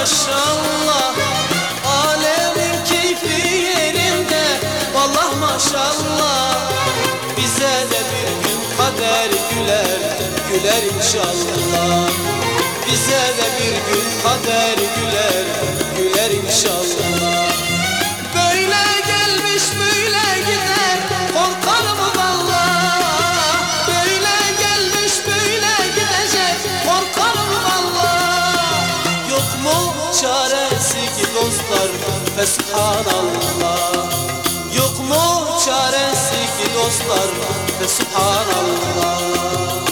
maşallah, alemin keyfi yerinde. Vallahi maşallah, bize de bir gün kader güler, güler inşallah. Bize de bir gün kader güler, güler inşallah. Böyle gelmiş böyle gider, korkarım vallahi. Böyle gelmiş böyle gidecek, korkarım vallahi. Yok mu çaresi ki dostlar, fesubhanallah. Yok mu çaresi ki dostlar, fesubhanallah.